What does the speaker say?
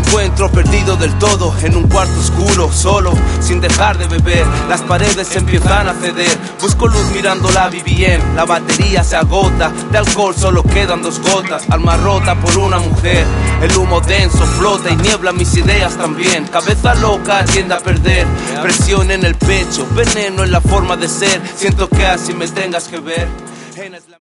encuentro perdido del todo en un cuarto oscuro, solo, sin dejar de beber. Las paredes empiezan a ceder. Busco luz mirando la BBM. La batería se agota, de alcohol solo quedan 2 gotas. Alma rota por una mujer. El humo denso flota y niebla mis ideas también. Cabeza loca tiende a perder. Presión en el pecho, veneno en la forma de ser. Siento que así me tengas que ver.